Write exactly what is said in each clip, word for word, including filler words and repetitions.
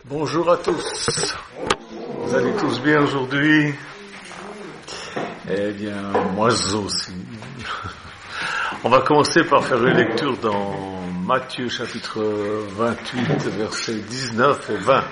Bonjour à tous. Vous allez tous bien aujourd'hui? Eh bien, moi aussi. On va commencer par faire une lecture dans Matthieu chapitre vingt-huit, versets dix-neuf et vingt.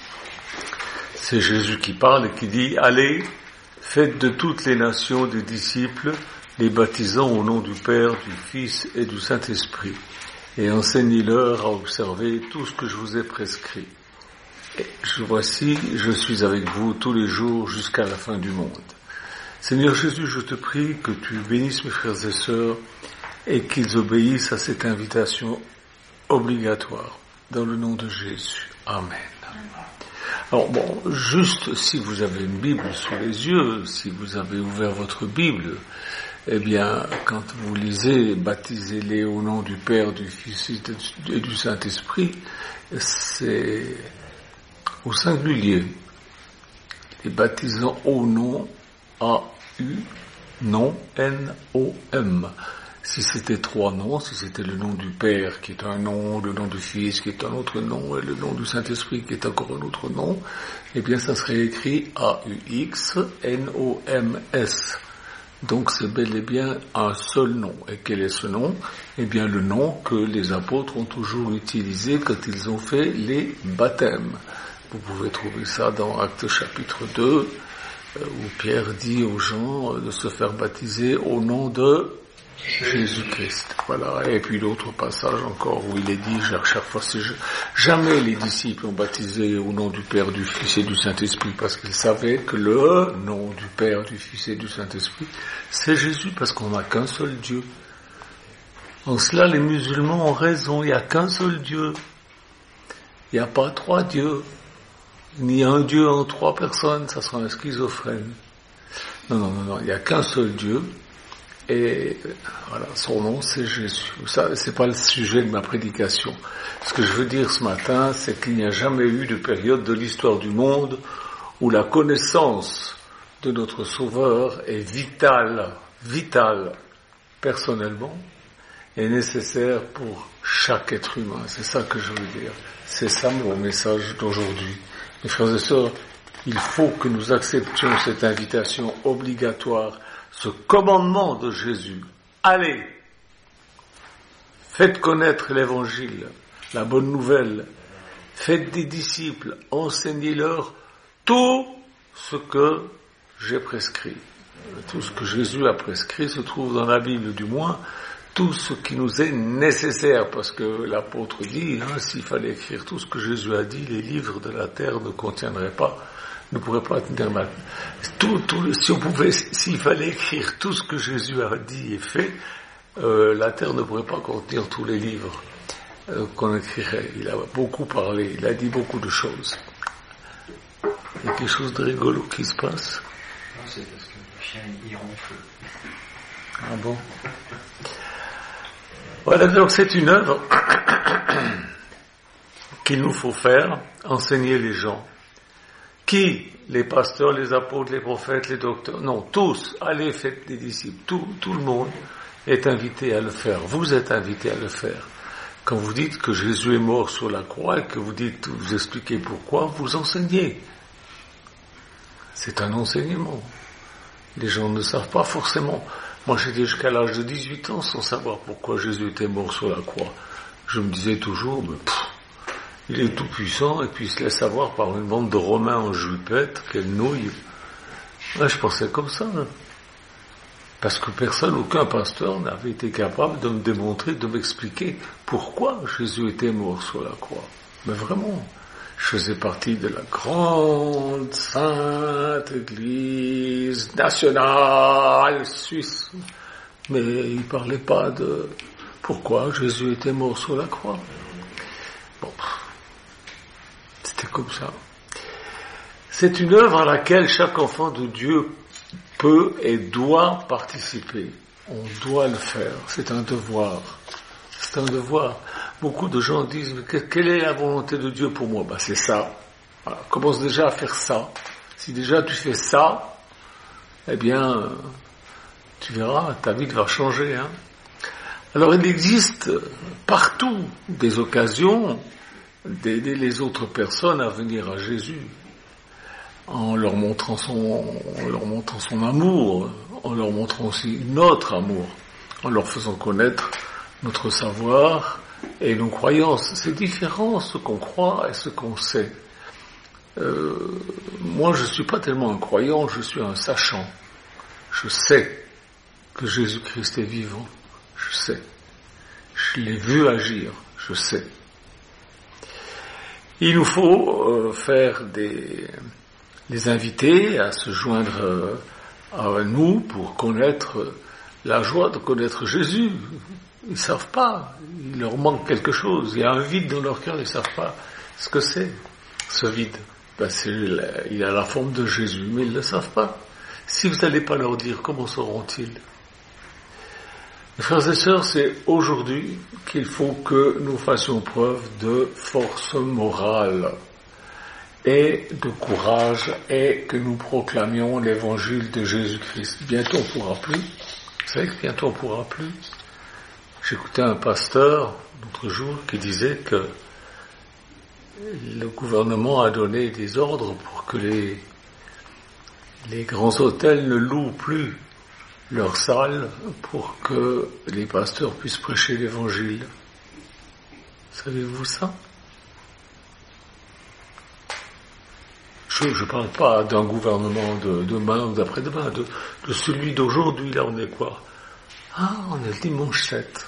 C'est Jésus qui parle et qui dit « Allez, faites de toutes les nations des disciples, les baptisant au nom du Père, du Fils et du Saint-Esprit, et enseignez-leur à observer tout ce que je vous ai prescrit. Et je, voici, je suis avec vous tous les jours jusqu'à la fin du monde. » Seigneur Jésus, je te prie que tu bénisses mes frères et sœurs et qu'ils obéissent à cette invitation obligatoire. Dans le nom de Jésus. Amen. Alors bon, juste si vous avez une Bible sous les yeux, si vous avez ouvert votre Bible, eh bien, quand vous lisez « Baptisez-les au nom du Père, du Fils et du Saint-Esprit », c'est au singulier. Les baptisant au nom A U, nom N O M. Si c'était trois noms, si c'était le nom du Père qui est un nom, le nom du Fils qui est un autre nom, et le nom du Saint-Esprit qui est encore un autre nom, eh bien ça serait écrit A U X N O M S. Donc c'est bel et bien un seul nom. Et quel est ce nom? Eh bien le nom que les apôtres ont toujours utilisé quand ils ont fait les baptêmes. Vous pouvez trouver ça dans Actes chapitre deux, où Pierre dit aux gens de se faire baptiser au nom de Jésus-Christ. Voilà. Et puis l'autre passage encore où il est dit, à chaque fois, c'est jamais les disciples ont baptisé au nom du Père, du Fils et du Saint-Esprit, parce qu'ils savaient que le nom du Père, du Fils et du Saint-Esprit, c'est Jésus, parce qu'on n'a qu'un seul Dieu. En cela, les musulmans ont raison, il n'y a qu'un seul Dieu. Il n'y a pas trois dieux. Ni un Dieu en trois personnes, ça sera un schizophrène. Non, non, non, non, il n'y a qu'un seul Dieu, et voilà, son nom c'est Jésus. Ça, c'est pas le sujet de ma prédication. Ce que je veux dire ce matin, c'est qu'il n'y a jamais eu de période de l'histoire du monde où la connaissance de notre Sauveur est vitale, vitale, personnellement, et nécessaire pour chaque être humain. C'est ça que je veux dire. C'est ça mon message d'aujourd'hui. Mes frères et sœurs, il faut que nous acceptions cette invitation obligatoire, ce commandement de Jésus. Allez, faites connaître l'évangile, la bonne nouvelle, faites des disciples, enseignez-leur tout ce que j'ai prescrit. Tout ce que Jésus a prescrit se trouve dans la Bible, du moins, tout ce qui nous est nécessaire, parce que l'apôtre dit, hein, s'il fallait écrire tout ce que Jésus a dit, les livres de la terre ne contiendraient pas, ne pourraient pas tenir mal. Tout, tout, si on pouvait, s'il fallait écrire tout ce que Jésus a dit et fait, euh, la terre ne pourrait pas contenir tous les livres euh, qu'on écrirait. Il a beaucoup parlé, il a dit beaucoup de choses. Il y a quelque chose de rigolo qui se passe? Non, c'est parce que le chien il ronfle. Ah bon? Voilà, donc c'est une œuvre qu'il nous faut faire, enseigner les gens. Qui? Les pasteurs, les apôtres, les prophètes, les docteurs? Non, tous. Allez, faites des disciples. Tout, tout le monde est invité à le faire. Vous êtes invités à le faire. Quand vous dites que Jésus est mort sur la croix et que vous dites, vous expliquez pourquoi, vous enseignez. C'est un enseignement. Les gens ne savent pas forcément. Moi, j'étais jusqu'à l'âge de dix-huit ans sans savoir pourquoi Jésus était mort sur la croix. Je me disais toujours, mais pff, il est tout puissant et puis il se laisse avoir par une bande de Romains en jupette, quelle nouille. Ouais, je pensais comme ça. Hein. Parce que personne, aucun pasteur n'avait été capable de me démontrer, de m'expliquer pourquoi Jésus était mort sur la croix. Mais vraiment, je faisais partie de la grande sainte Église nationale suisse. Mais il ne parlait pas de pourquoi Jésus était mort sur la croix. Bon, c'était comme ça. C'est une œuvre à laquelle chaque enfant de Dieu peut et doit participer. On doit le faire. C'est un devoir. C'est un devoir. Beaucoup de gens disent, mais quelle est la volonté de Dieu pour moi? Ben, c'est ça. Voilà. Commence déjà à faire ça. Si déjà tu fais ça, eh bien, tu verras, ta vie va changer. Hein. Alors il existe partout des occasions d'aider les autres personnes à venir à Jésus, en leur montrant son, en leur montrant son amour, en leur montrant aussi notre amour, en leur faisant connaître notre savoir et nos croyances. C'est différent ce qu'on croit et ce qu'on sait. Euh, moi, je suis pas tellement un croyant, je suis un sachant. Je sais que Jésus-Christ est vivant. Je sais. Je l'ai vu agir. Je sais. Il nous faut euh, faire des, les inviter à se joindre euh, à nous pour connaître la joie de connaître Jésus. Ils savent pas. Il leur manque quelque chose. Il y a un vide dans leur cœur. Ils savent pas ce que c'est, ce vide. Ben c'est, il a la forme de Jésus, mais ils ne le savent pas. Si vous n'allez pas leur dire, comment sauront-ils? Mes frères et sœurs, c'est aujourd'hui qu'il faut que nous fassions preuve de force morale et de courage et que nous proclamions l'évangile de Jésus-Christ. Bientôt on ne pourra plus. Vous savez que bientôt on ne pourra plus. J'écoutais un pasteur l'autre jour qui disait que le gouvernement a donné des ordres pour que les, les grands hôtels ne louent plus leurs salles pour que les pasteurs puissent prêcher l'évangile. Savez-vous ça? Je ne parle pas d'un gouvernement de demain ou d'après-demain, de, de celui d'aujourd'hui. Là, on est quoi? Ah, on est le dimanche sept.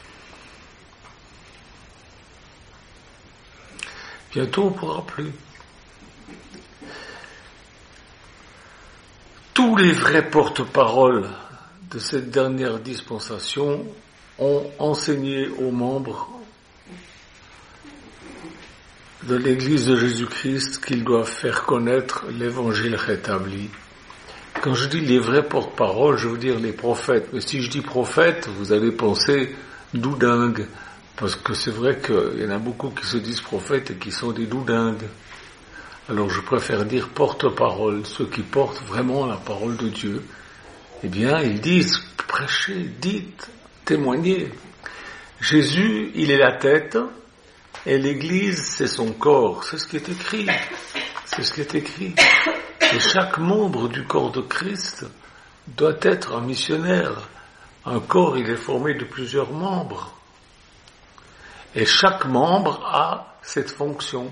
Bientôt, on ne pourra plus. Tous les vrais porte-paroles de cette dernière dispensation ont enseigné aux membres de l'Église de Jésus-Christ qu'ils doivent faire connaître l'Évangile rétabli. Quand je dis les vrais porte-paroles, je veux dire les prophètes. Mais si je dis prophète, vous allez penser doudingue. Parce que c'est vrai qu'il y en a beaucoup qui se disent prophètes et qui sont des doudingues. Alors je préfère dire porte-parole, ceux qui portent vraiment la parole de Dieu. Eh bien, ils disent, prêchez, dites, témoignez. Jésus, il est la tête, et l'Église, c'est son corps. C'est ce qui est écrit. C'est ce qui est écrit. Et chaque membre du corps de Christ doit être un missionnaire. Un corps, il est formé de plusieurs membres. Et chaque membre a cette fonction.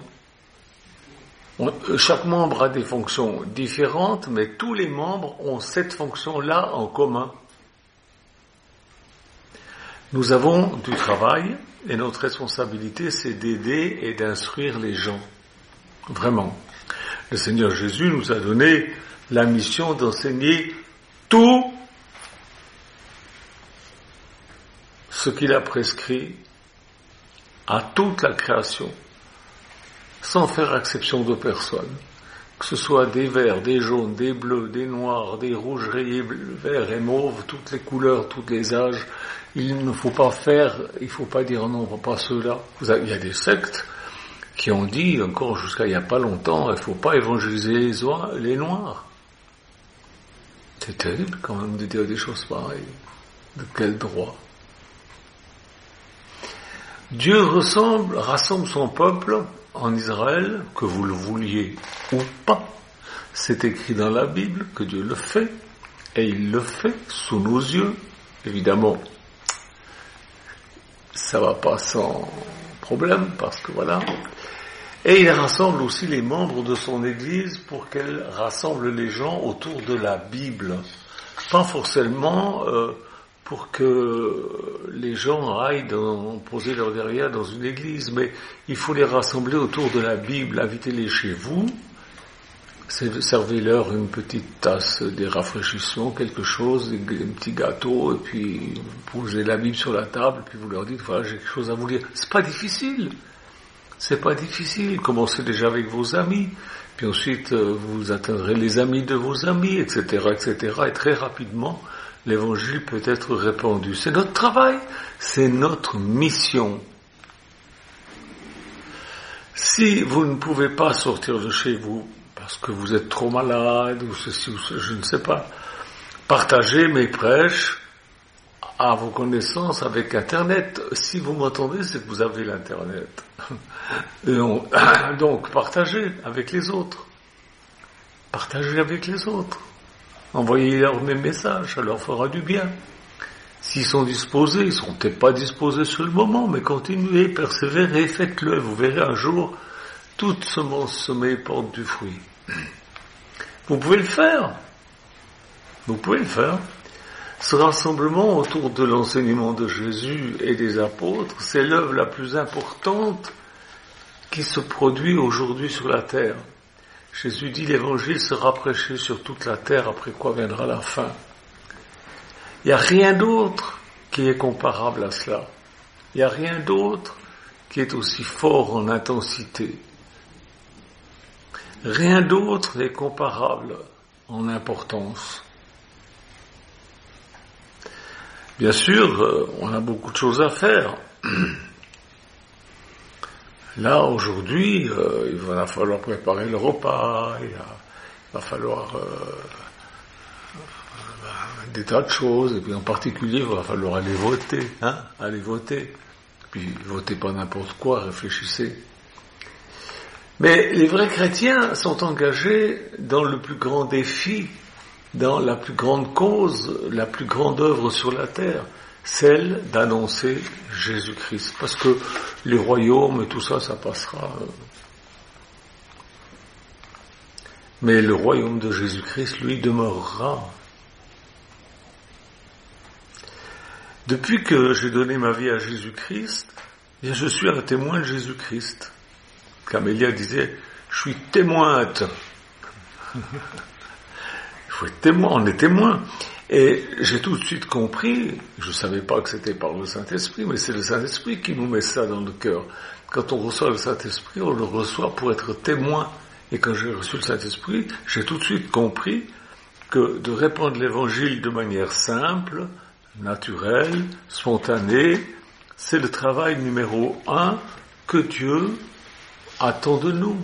Chaque membre a des fonctions différentes, mais tous les membres ont cette fonction-là en commun. Nous avons du travail, et notre responsabilité, c'est d'aider et d'instruire les gens. Vraiment. Le Seigneur Jésus nous a donné la mission d'enseigner tout ce qu'il a prescrit à toute la création, sans faire exception de personne, que ce soit des verts, des jaunes, des bleus, des noirs, des rouges rayés, verts et mauves, toutes les couleurs, tous les âges. Il ne faut pas faire, il ne faut pas dire non, pas ceux-là. Il y a des sectes qui ont dit, encore jusqu'à il n'y a pas longtemps, il ne faut pas évangéliser les, oies, les noirs. C'est terrible quand même de dire des choses pareilles. De quel droit? Dieu ressemble, rassemble son peuple en Israël, que vous le vouliez ou pas. C'est écrit dans la Bible que Dieu le fait, et il le fait sous nos yeux. Évidemment, ça va pas sans problème, parce que voilà. Et il rassemble aussi les membres de son Église pour qu'elle rassemble les gens autour de la Bible. Pas forcément euh, pour que les gens aillent dans, poser leur derrière dans une église, mais il faut les rassembler autour de la Bible, invitez-les chez vous, servez-leur une petite tasse, des rafraîchissements, quelque chose, un petit gâteau, et puis vous posez la Bible sur la table, puis vous leur dites, voilà, j'ai quelque chose à vous dire. C'est pas difficile, c'est pas difficile, commencez déjà avec vos amis, puis ensuite vous atteindrez les amis de vos amis, et cetera, et cetera, et très rapidement, l'évangile peut être répandu. C'est notre travail, c'est notre mission. Si vous ne pouvez pas sortir de chez vous, parce que vous êtes trop malade, ou ceci, ou ceci, je ne sais pas, partagez mes prêches à vos connaissances avec Internet. Si vous m'entendez, c'est que vous avez l'Internet. Et on, donc, partagez avec les autres. Partagez avec les autres. Envoyez-leur mes messages, ça leur fera du bien. S'ils sont disposés, ils ne sont peut-être pas disposés sur le moment, mais continuez, persévérez, faites-le. Vous verrez un jour, toute semence semée porte du fruit. Vous pouvez le faire. Vous pouvez le faire. Ce rassemblement autour de l'enseignement de Jésus et des apôtres, c'est l'œuvre la plus importante qui se produit aujourd'hui sur la terre. Jésus dit l'évangile sera prêché sur toute la terre, après quoi viendra la fin. Il n'y a rien d'autre qui est comparable à cela. Il n'y a rien d'autre qui est aussi fort en intensité. Rien d'autre n'est comparable en importance. Bien sûr, on a beaucoup de choses à faire. Là, aujourd'hui, euh, il va falloir préparer le repas, il va falloir euh, des tas de choses, et puis en particulier, il va falloir aller voter, hein, aller voter. Puis, votez pas n'importe quoi, réfléchissez. Mais les vrais chrétiens sont engagés dans le plus grand défi, dans la plus grande cause, la plus grande œuvre sur la terre, celle d'annoncer Jésus-Christ. Parce que les royaumes et tout ça, ça passera. Mais le royaume de Jésus-Christ, lui, demeurera. Depuis que j'ai donné ma vie à Jésus-Christ, bien, je suis un témoin de Jésus-Christ. Camélia disait, je suis témointe. Il faut être témoin, on est témoin. Et j'ai tout de suite compris, je ne savais pas que c'était par le Saint-Esprit, mais c'est le Saint-Esprit qui nous met ça dans le cœur. Quand on reçoit le Saint-Esprit, on le reçoit pour être témoin. Et quand j'ai reçu le Saint-Esprit, j'ai tout de suite compris que de répandre l'Évangile de manière simple, naturelle, spontanée, c'est le travail numéro un que Dieu attend de nous.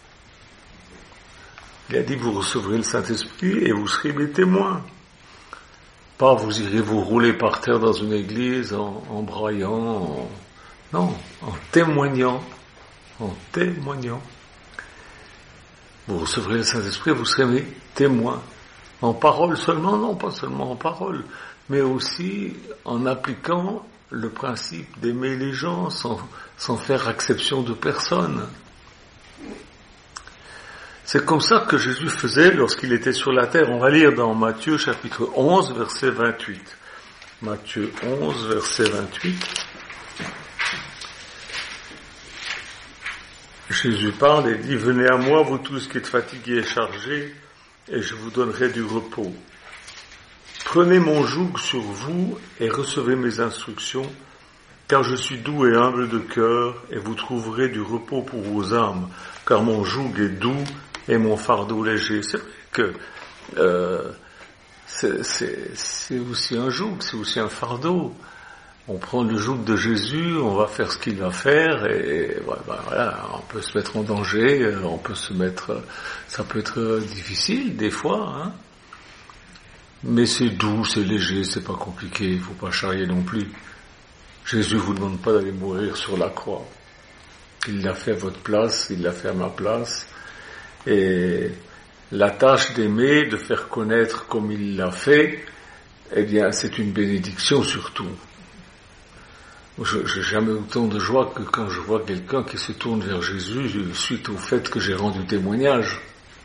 Il a dit, vous recevrez le Saint-Esprit et vous serez mes témoins. Pas vous irez vous rouler par terre dans une église en, en braillant, en... non, en témoignant, en témoignant. Vous recevrez le Saint-Esprit et vous serez mes témoins. En parole seulement, non, pas seulement en parole, mais aussi en appliquant le principe d'aimer les gens sans, sans faire exception de personne. C'est comme ça que Jésus faisait lorsqu'il était sur la terre. On va lire dans Matthieu chapitre onze, verset vingt-huit. Matthieu onze, verset vingt-huit. Jésus parle et dit, venez à moi, vous tous qui êtes fatigués et chargés, et je vous donnerai du repos. Prenez mon joug sur vous et recevez mes instructions, car je suis doux et humble de cœur, et vous trouverez du repos pour vos âmes, car mon joug est doux et mon fardeau léger. C'est vrai que euh, c'est, c'est, c'est aussi un joug, c'est aussi un fardeau. On prend le joug de Jésus, on va faire ce qu'il va faire, et voilà, on peut se mettre en danger, on peut se mettre, ça peut être difficile des fois, hein. Mais c'est doux, c'est léger, c'est pas compliqué, il faut pas charrier non plus. Jésus vous demande pas d'aller mourir sur la croix. Il l'a fait à votre place, il l'a fait à ma place. Et la tâche d'aimer, de faire connaître comme il l'a fait, eh bien, c'est une bénédiction surtout. Je n'ai jamais autant de joie que quand je vois quelqu'un qui se tourne vers Jésus suite au fait que j'ai rendu témoignage.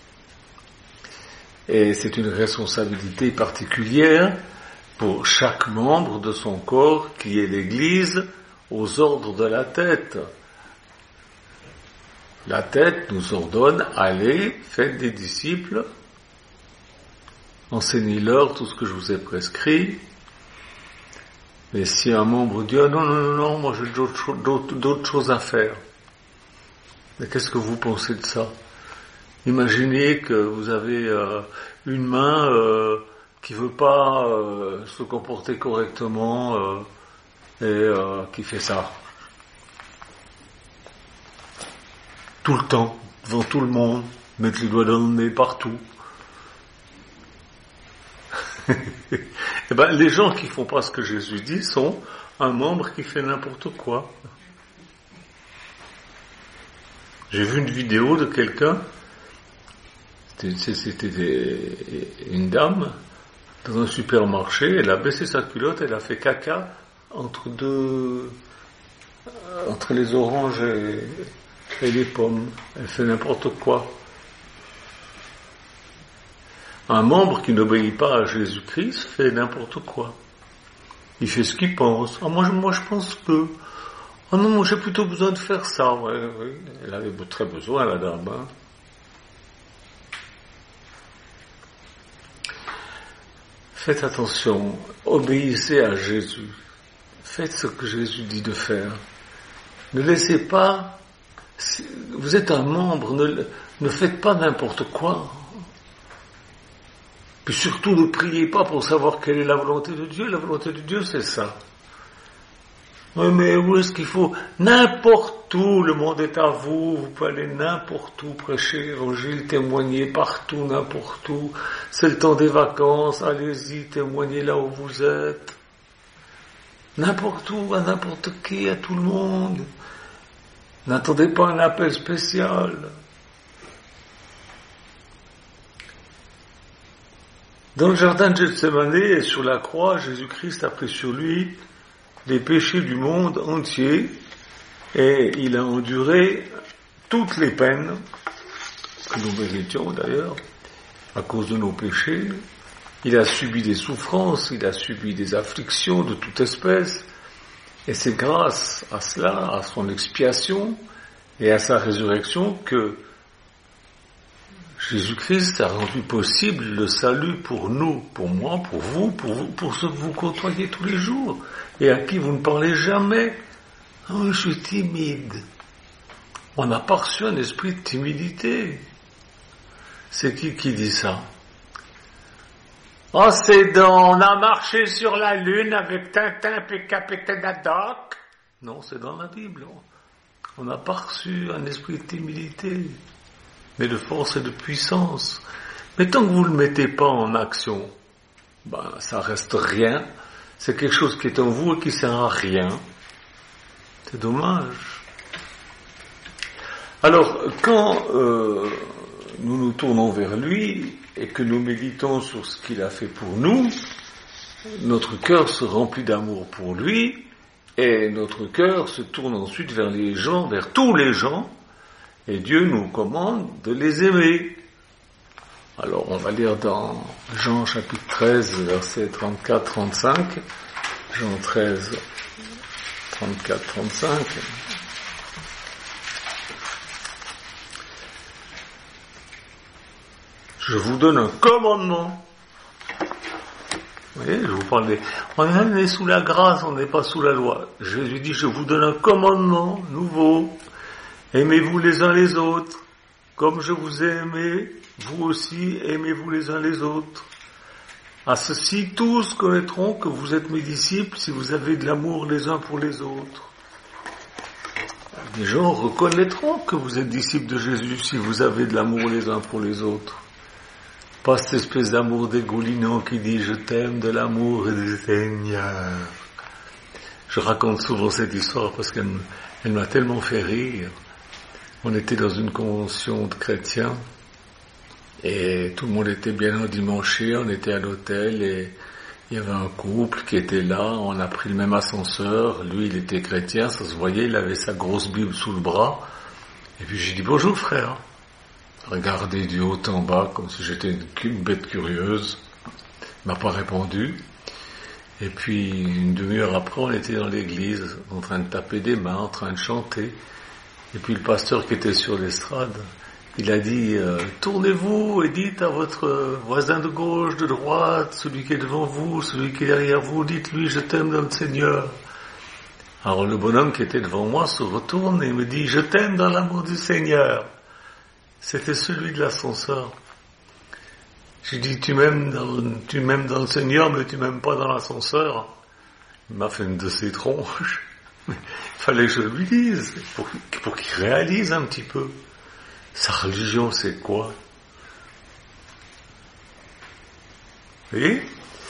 Et c'est une responsabilité particulière pour chaque membre de son corps qui est l'Église aux ordres de la tête. La tête nous ordonne, allez, faites des disciples, enseignez-leur tout ce que je vous ai prescrit. Mais si un membre dit, ah non, non, non, non, moi j'ai d'autres, d'autres, d'autres choses à faire. Mais qu'est-ce que vous pensez de ça? Imaginez que vous avez euh, une main euh, qui veut pas euh, se comporter correctement euh, et euh, qui fait ça. Tout le temps, devant tout le monde, mettre les doigts dans le nez partout. Eh ben, les gens qui font pas ce que Jésus dit sont un membre qui fait n'importe quoi. J'ai vu une vidéo de quelqu'un, c'était, c'était une dame dans un supermarché, elle a baissé sa culotte, elle a fait caca entre deux, entre les oranges et, et les pommes. Elle fait n'importe quoi. Un membre qui n'obéit pas à Jésus-Christ fait n'importe quoi. Il fait ce qu'il pense. Ah, moi, je, moi, je pense que... Ah non, moi, j'ai plutôt besoin de faire ça. Ouais, ouais. Elle avait très besoin, la dame. Hein. Faites attention. Obéissez à Jésus. Faites ce que Jésus dit de faire. Ne laissez pas... Si vous êtes un membre, ne, ne faites pas n'importe quoi. Puis surtout, ne priez pas pour savoir quelle est la volonté de Dieu. La volonté de Dieu, c'est ça. Oui, mais où est-ce qu'il faut? N'importe où, le monde est à vous. Vous pouvez aller n'importe où, prêcher l'évangile, témoigner partout, n'importe où. C'est le temps des vacances, allez-y, témoignez là où vous êtes. N'importe où, à n'importe qui, à tout le monde. N'attendez pas un appel spécial. Dans le jardin de Gethsémane et sur la croix, Jésus-Christ a pris sur lui les péchés du monde entier et il a enduré toutes les peines que nous méritions d'ailleurs à cause de nos péchés. Il a subi des souffrances, il a subi des afflictions de toute espèce et c'est grâce à cela, à son expiation et à sa résurrection que Jésus-Christ a rendu possible le salut pour nous, pour moi, pour vous, pour vous, pour ceux que vous côtoyez tous les jours, et à qui vous ne parlez jamais. Oh, je suis timide. On n'a pas reçu un esprit de timidité. C'est qui qui dit ça? Oh, c'est dans, on a marché sur la lune avec Tintin et Capitaine Haddock. Non, c'est dans la Bible. On n'a pas reçu un esprit de timidité, mais de force et de puissance. Mais tant que vous ne le mettez pas en action, ben, ça reste rien. C'est quelque chose qui est en vous et qui sert à rien. C'est dommage. Alors, quand euh, nous nous tournons vers lui et que nous méditons sur ce qu'il a fait pour nous, notre cœur se remplit d'amour pour lui et notre cœur se tourne ensuite vers les gens, vers tous les gens, et Dieu nous commande de les aimer. Alors, on va lire dans Jean chapitre treize, versets trente-quatre à trente-cinq. Jean treize, trente-quatre à trente-cinq. Je vous donne un commandement. Vous voyez, je vous parle des... On est sous la grâce, on n'est pas sous la loi. Jésus dit, je vous donne un commandement nouveau. Aimez-vous les uns les autres. Comme je vous ai aimé, vous aussi aimez-vous les uns les autres. À ceci, tous connaîtront que vous êtes mes disciples si vous avez de l'amour les uns pour les autres. Les gens reconnaîtront que vous êtes disciples de Jésus si vous avez de l'amour les uns pour les autres. Pas cette espèce d'amour dégoulinant qui dit « je t'aime de l'amour du Seigneur ». Je raconte souvent cette histoire parce qu'elle elle m'a tellement fait rire. On était dans une convention de chrétiens et tout le monde était bien endimanché, on était à l'hôtel et il y avait un couple qui était là, on a pris le même ascenseur, lui il était chrétien, ça se voyait, il avait sa grosse Bible sous le bras et puis j'ai dit « bonjour frère ». Regardé du haut en bas comme si j'étais une bête curieuse, il m'a pas répondu. Et puis une demi-heure après, on était dans l'église, en train de taper des mains, en train de chanter. Et puis le pasteur qui était sur l'estrade, il a dit euh, « Tournez-vous et dites à votre voisin de gauche, de droite, celui qui est devant vous, celui qui est derrière vous, dites-lui « Je t'aime dans le Seigneur ». Alors le bonhomme qui était devant moi se retourne et me dit « Je t'aime dans l'amour du Seigneur ». C'était celui de l'ascenseur. J'ai dit, tu m'aimes dans le, tu m'aimes dans le Seigneur, mais tu m'aimes pas dans l'ascenseur. Il m'a fait une de ses tronches. Il fallait que je lui dise, pour, pour qu'il réalise un petit peu. Sa religion, c'est quoi? Vous voyez?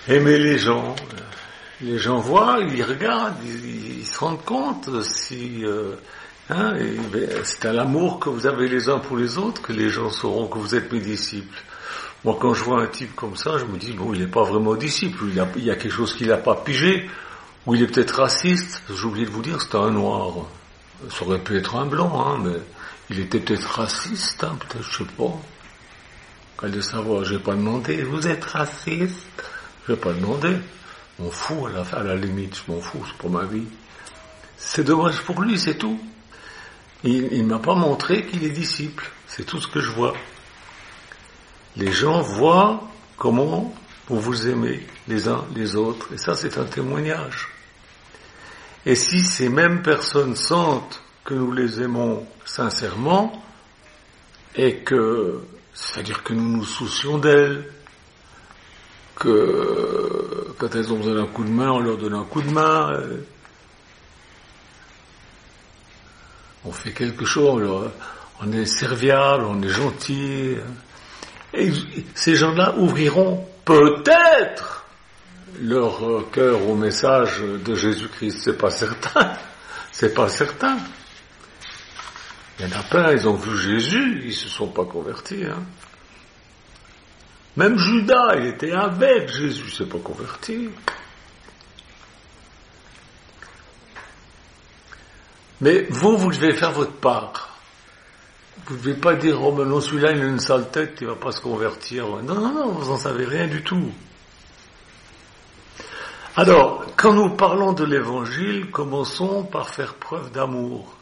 aimer les gens. Les gens voient, ils regardent, ils, ils se rendent compte si euh, hein, et, ben, c'est à l'amour que vous avez les uns pour les autres que les gens sauront que vous êtes mes disciples. Moi, quand je vois un type comme ça, je me dis, bon, il n'est pas vraiment disciple, il, a, il y a quelque chose qu'il n'a pas pigé, ou il est peut-être raciste. J'ai oublié de vous dire, c'était un noir. Ça aurait pu être un blanc, hein, mais il était peut-être raciste, hein, peut-être, je sais pas. Qu'allez savoir, je n'ai pas demandé, vous êtes raciste? Je n'ai pas demandé. Je m'en fous, à la, à la limite, je m'en fous, c'est pour ma vie. C'est dommage pour lui, c'est tout. Il ne m'a pas montré qu'il est disciple, c'est tout ce que je vois. Les gens voient comment vous vous aimez les uns les autres, et ça c'est un témoignage. Et si ces mêmes personnes sentent que nous les aimons sincèrement, et que, c'est-à-dire que nous nous soucions d'elles, que quand elles ont besoin d'un coup de main, on leur donne un coup de main, on fait quelque chose, on est serviable, on est gentil. Et ces gens-là ouvriront peut-être leur cœur au message de Jésus-Christ. C'est pas certain. C'est pas certain. Il y en a plein, ils ont vu Jésus, ils se sont pas convertis. Hein. Même Judas, il était avec Jésus, il s'est pas converti. Mais vous, vous devez faire votre part. Vous ne devez pas dire, oh mais non, celui-là, il a une sale tête, il ne va pas se convertir. Non, non, non, vous n'en savez rien du tout. Alors, quand nous parlons de l'évangile, commençons par faire preuve d'amour.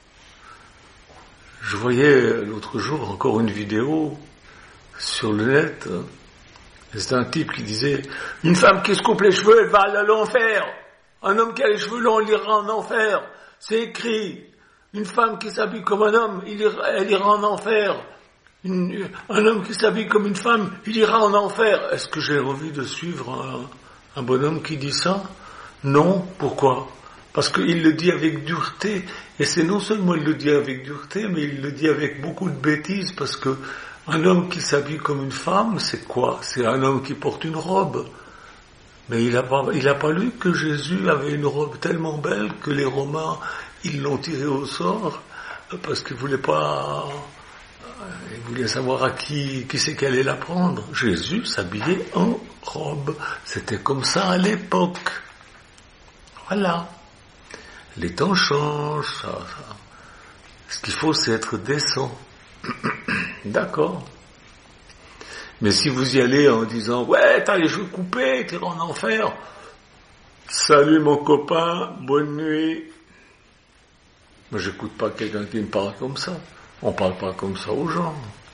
Je voyais l'autre jour encore une vidéo sur le net, et c'est un type qui disait, une femme qui se coupe les cheveux, elle va à l'enfer. Un homme qui a les cheveux longs, il ira en enfer. C'est écrit. Une femme qui s'habille comme un homme, il ira, elle ira en enfer. Une, un homme qui s'habille comme une femme, il ira en enfer. Est-ce que j'ai envie de suivre un, un bonhomme qui dit ça? Non. Pourquoi? Parce qu'il le dit avec dureté. Et c'est non seulement il le dit avec dureté, mais il le dit avec beaucoup de bêtises. Parce que un homme qui s'habille comme une femme, c'est quoi? C'est un homme qui porte une robe. Mais il n'a pas, il a pas lu que Jésus avait une robe tellement belle que les Romains, ils l'ont tiré au sort parce qu'ils voulaient pas, ils voulaient savoir à qui, qui c'est qu'elle allait la prendre. Jésus s'habillait en robe. C'était comme ça à l'époque. Voilà. Les temps changent. Ça, ça. Ce qu'il faut, c'est être décent. D'accord. Mais si vous y allez en disant, ouais, t'as les cheveux coupés, t'es en enfer. Salut mon copain, bonne nuit. Mais j'écoute pas quelqu'un qui me parle comme ça. On parle pas comme ça aux gens.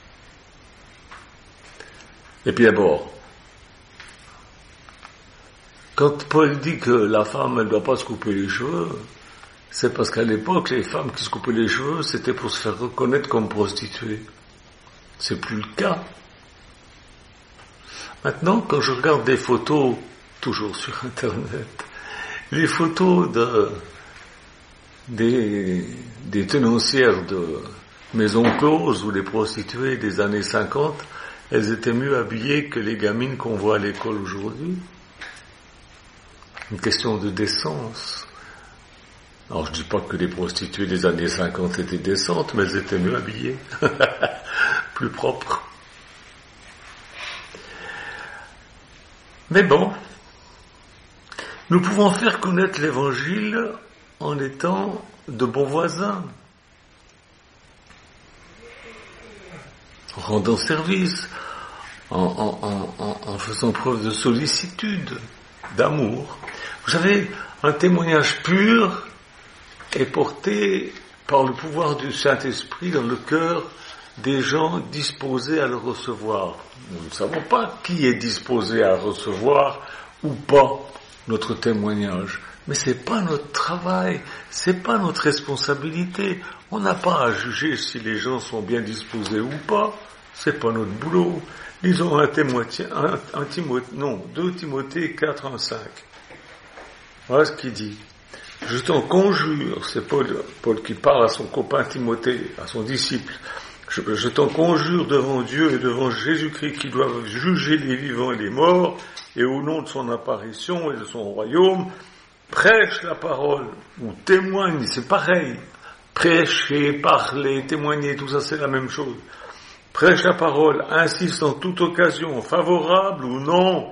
Et puis d'abord, quand Paul dit que la femme, elle doit pas se couper les cheveux, c'est parce qu'à l'époque, les femmes qui se coupaient les cheveux, c'était pour se faire reconnaître comme prostituées. C'est plus le cas. Maintenant, quand je regarde des photos, toujours sur Internet, les photos de, des, des tenancières de maisons closes ou des prostituées des années cinquante, elles étaient mieux habillées que les gamines qu'on voit à l'école aujourd'hui. Une question de décence. Alors je dis pas que les prostituées des années cinquante étaient décentes, mais elles étaient mieux habillées, plus propres. Mais bon, nous pouvons faire connaître l'Évangile en étant de bons voisins, en rendant service, en, en, en, en faisant preuve de sollicitude, d'amour. Vous savez, un témoignage pur est porté par le pouvoir du Saint-Esprit dans le cœur des gens disposés à le recevoir. Nous ne savons pas qui est disposé à recevoir ou pas notre témoignage. Mais c'est pas notre travail, c'est pas notre responsabilité. On n'a pas à juger si les gens sont bien disposés ou pas. C'est pas notre boulot. Lisons un Timothée, un, un Timothée, non, deux Timothée quatre, un, cinq. Voilà ce qu'il dit. Je t'en conjure, c'est Paul, Paul qui parle à son copain Timothée, à son disciple. Je, je t'en conjure devant Dieu et devant Jésus-Christ qui doivent juger les vivants et les morts, et au nom de son apparition et de son royaume, prêche la parole, ou témoigne, c'est pareil. Prêcher, parler, témoigner, tout ça c'est la même chose. Prêche la parole, insiste en toute occasion, favorable ou non.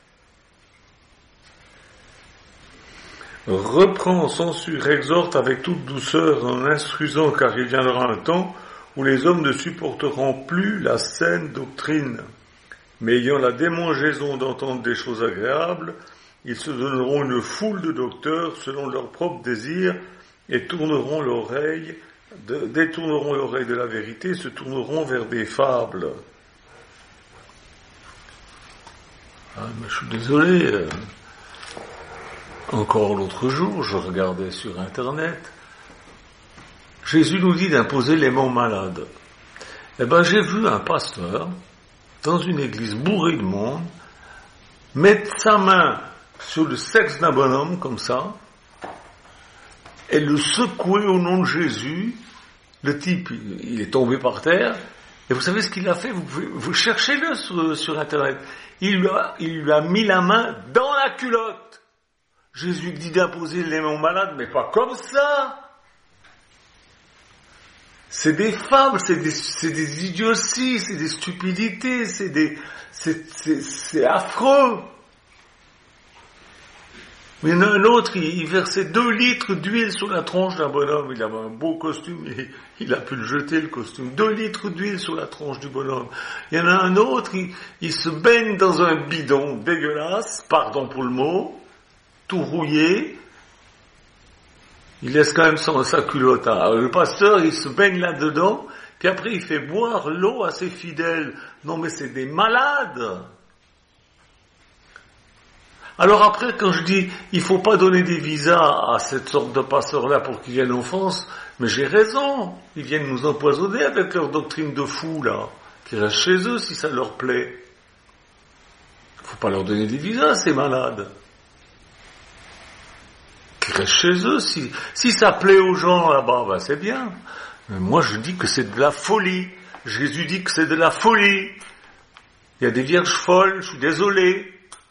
Reprend, censure, exhorte avec toute douceur en instruisant, car il viendra un temps où les hommes ne supporteront plus la saine doctrine. Mais ayant la démangeaison d'entendre des choses agréables, ils se donneront une foule de docteurs selon leurs propres désirs et tourneront l'oreille, de, détourneront l'oreille de la vérité, se tourneront vers des fables. Ah, mais je suis désolé. Euh, encore l'autre jour, je regardais sur Internet, Jésus nous dit d'imposer les mains aux malades. Eh ben, j'ai vu un pasteur, dans une église bourrée de monde, mettre sa main sur le sexe d'un bonhomme, comme ça, et le secouer au nom de Jésus. Le type, il est tombé par terre, et vous savez ce qu'il a fait? Vous, pouvez, vous cherchez-le sur, sur Internet. Il lui, a, il lui a mis la main dans la culotte. Jésus dit d'imposer les mains aux malades, mais pas comme ça. C'est des fables, c'est des, c'est des idioties, c'est des stupidités, c'est des, c'est, c'est, c'est affreux. Il y en a un autre, il, il versait deux litres d'huile sur la tronche d'un bonhomme. Il avait un beau costume, il, il a pu le jeter, le costume. Deux litres d'huile sur la tronche du bonhomme. Il y en a un autre, il, il se baigne dans un bidon dégueulasse, pardon pour le mot, tout rouillé. Il laisse quand même son, sa culotte. Alors, le pasteur, il se baigne là-dedans, puis après il fait boire l'eau à ses fidèles. Non mais c'est des malades. Alors après, quand je dis, il faut pas donner des visas à cette sorte de pasteurs-là pour qu'ils viennent en France, mais j'ai raison. Ils viennent nous empoisonner avec leur doctrine de fous, là. Qu'ils restent chez eux si ça leur plaît. Il faut pas leur donner des visas, ces malades. Qu'ils restent chez eux. Si, si ça plaît aux gens là-bas, ben c'est bien. Mais moi, je dis que c'est de la folie. Jésus dit que c'est de la folie. Il y a des vierges folles, je suis désolé.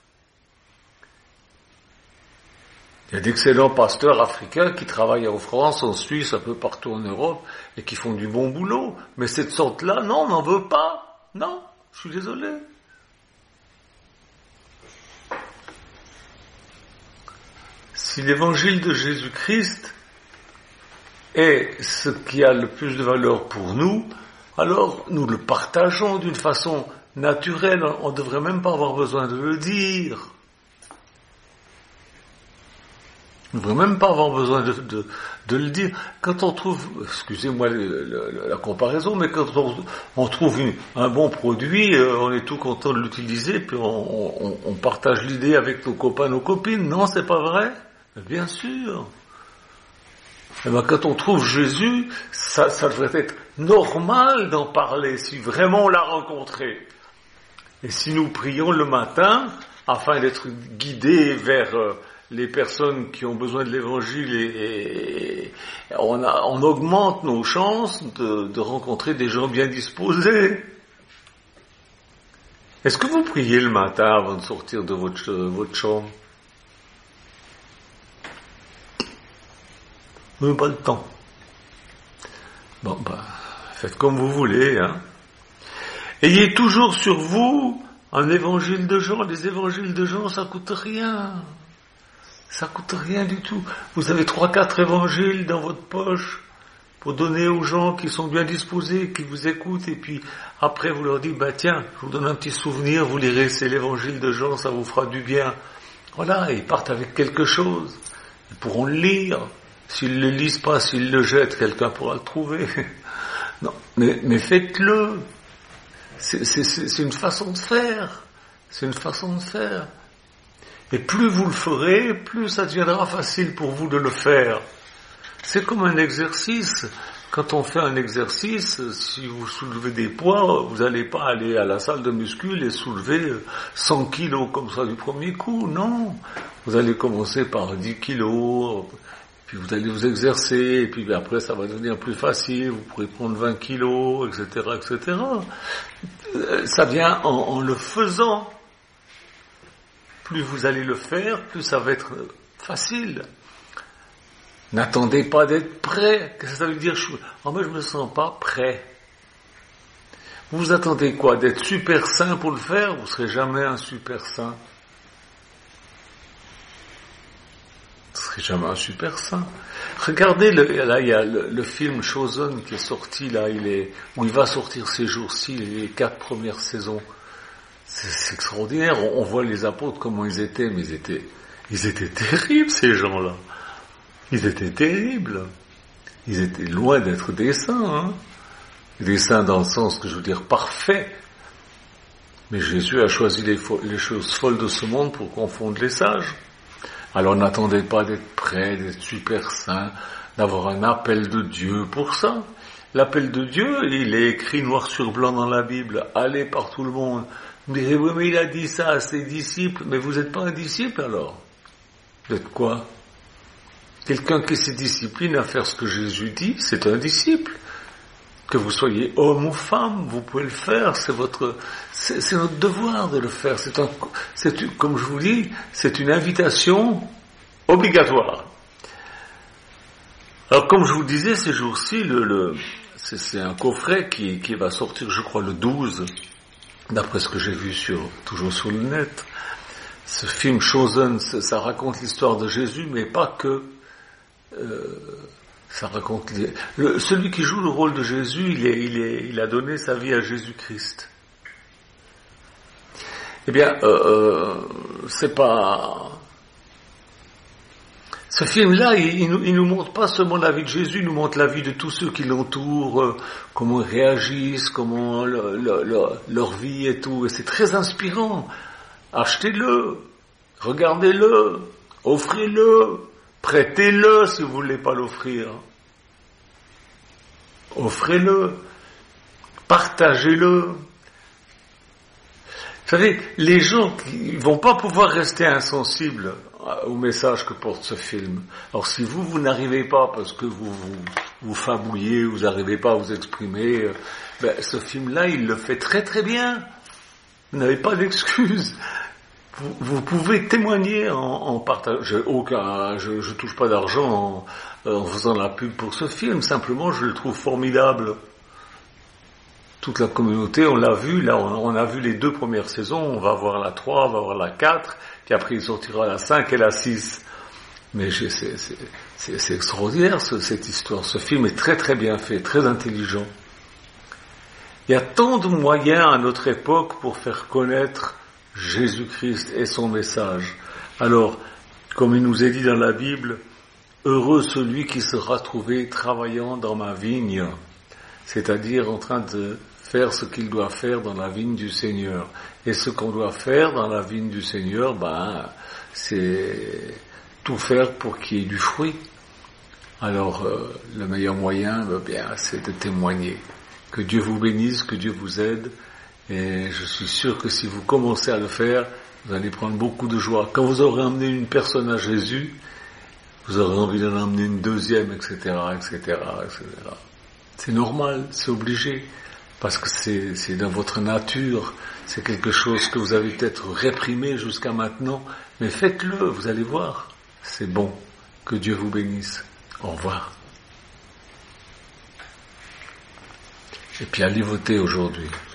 Il y a d'excellents pasteurs africains qui travaillent en France, en Suisse, un peu partout en Europe, et qui font du bon boulot. Mais cette sorte-là, non, on n'en veut pas. Non, je suis désolé. Si l'évangile de Jésus-Christ est ce qui a le plus de valeur pour nous, alors nous le partageons d'une façon naturelle. On ne devrait même pas avoir besoin de le dire. On ne devrait même pas avoir besoin de, de, de le dire. Quand on trouve, excusez-moi le, le, la comparaison, mais quand on, on trouve une, un bon produit, euh, on est tout content de l'utiliser, puis on, on, on partage l'idée avec nos copains, nos copines. Non, c'est pas vrai? Bien sûr. Et ben, quand on trouve Jésus, ça, ça devrait être normal d'en parler, si vraiment on l'a rencontré. Et si nous prions le matin, afin d'être guidés vers euh, les personnes qui ont besoin de l'évangile, et, et on, a, on augmente nos chances de, de rencontrer des gens bien disposés. Est-ce que vous priez le matin avant de sortir de votre, votre chambre? Vous n'avez pas le temps. Bon, ben, faites comme vous voulez, hein. Ayez toujours sur vous un évangile de Jean. Les évangiles de Jean, ça coûte rien. Ça coûte rien du tout. Vous avez trois, quatre évangiles dans votre poche pour donner aux gens qui sont bien disposés, qui vous écoutent, et puis après vous leur dites, bah tiens, je vous donne un petit souvenir, vous lirez, c'est l'évangile de Jean, ça vous fera du bien. Voilà, ils partent avec quelque chose. Ils pourront le lire. S'ils ne le lisent pas, s'ils le jettent, quelqu'un pourra le trouver. Non, mais, mais faites-le. C'est, c'est, c'est une façon de faire. C'est une façon de faire. Et plus vous le ferez, plus ça deviendra facile pour vous de le faire. C'est comme un exercice. Quand on fait un exercice, si vous soulevez des poids, vous n'allez pas aller à la salle de muscu et soulever cent kilos comme ça du premier coup. Non. Vous allez commencer par dix kilos, puis vous allez vous exercer, et puis après ça va devenir plus facile, vous pourrez prendre vingt kilos, et cetera, et cetera. Ça vient en, en le faisant. plus vous allez le faire, plus ça va être facile. N'attendez pas d'être prêt. Qu'est-ce que ça veut dire? Je, oh, moi je me sens pas prêt. Vous attendez quoi? D'être super saint pour le faire? Vous serez jamais un super saint. Vous serez jamais un super saint. Regardez, le, là il y a le, le film Chosen qui est sorti là, il est, où il va sortir ces jours-ci, les quatre premières saisons. C'est, c'est extraordinaire. On, on voit les apôtres comment ils étaient, mais ils étaient, ils étaient terribles ces gens-là. Ils étaient terribles. Ils étaient loin d'être des saints, hein. Des saints dans le sens que je veux dire parfaits. Mais Jésus a choisi les, fo- les choses folles de ce monde pour confondre les sages. Alors n'attendez pas d'être prêt, d'être super saint, d'avoir un appel de Dieu pour ça. L'appel de Dieu, il est écrit noir sur blanc dans la Bible. Allez par tout le monde. Mais oui, mais il a dit ça à ses disciples. Mais vous n'êtes pas un disciple alors? Vous êtes quoi? Quelqu'un qui se discipline à faire ce que Jésus dit, c'est un disciple. Que vous soyez homme ou femme, vous pouvez le faire, c'est votre, c'est, c'est notre devoir de le faire. C'est un, c'est une, comme je vous dis, c'est une invitation obligatoire. Alors, comme je vous disais, ces jours-ci, le, le, c'est, c'est un coffret qui, qui va sortir, je crois, le douze, d'après ce que j'ai vu sur, toujours sur le net. Ce film Chosen, ça raconte l'histoire de Jésus, mais pas que. Euh, ça raconte les... le, celui qui joue le rôle de Jésus, il, est, il, est, il a donné sa vie à Jésus-Christ. Eh bien, euh, euh, c'est pas... Ce film-là, il, il, nous, il nous montre pas seulement la vie de Jésus, il nous montre la vie de tous ceux qui l'entourent, euh, comment ils réagissent, comment le, le, le, leur vie et tout. Et c'est très inspirant. Achetez-le, regardez-le, offrez-le. Prêtez-le si vous ne voulez pas l'offrir. Offrez-le. Partagez-le. Vous savez, les gens ne vont pas pouvoir rester insensibles au message que porte ce film. Alors si vous, vous n'arrivez pas parce que vous vous, vous fabouillez, vous n'arrivez pas à vous exprimer, ben, ce film-là, il le fait très très bien. Vous n'avez pas d'excuses. Vous, vous pouvez témoigner en, en partageant. Aucun, je, je touche pas d'argent en, en faisant la pub pour ce film. Simplement, je le trouve formidable. Toute la communauté, on l'a vu. Là, on, on a vu les deux premières saisons. On va voir la trois, on va voir la quatre. Puis après, il sortira la cinq et la six. Mais c'est, c'est, c'est, c'est extraordinaire ce, cette histoire. Ce film est très très bien fait, très intelligent. Il y a tant de moyens à notre époque pour faire connaître Jésus-Christ et son message. Alors, comme il nous est dit dans la Bible, heureux celui qui sera trouvé travaillant dans ma vigne, c'est-à-dire en train de faire ce qu'il doit faire dans la vigne du Seigneur. Et ce qu'on doit faire dans la vigne du Seigneur, ben, c'est tout faire pour qu'il y ait du fruit. Alors, euh, le meilleur moyen, ben, bien, c'est de témoigner. Que Dieu vous bénisse, que Dieu vous aide. Et je suis sûr que si vous commencez à le faire, vous allez prendre beaucoup de joie. Quand vous aurez emmené une personne à Jésus, vous aurez envie d'en emmener une deuxième, et cetera, et cetera, et cetera. C'est normal, c'est obligé, parce que c'est, c'est dans votre nature, c'est quelque chose que vous avez peut-être réprimé jusqu'à maintenant, mais faites-le, vous allez voir, c'est bon. Que Dieu vous bénisse. Au revoir. Et puis allez voter aujourd'hui.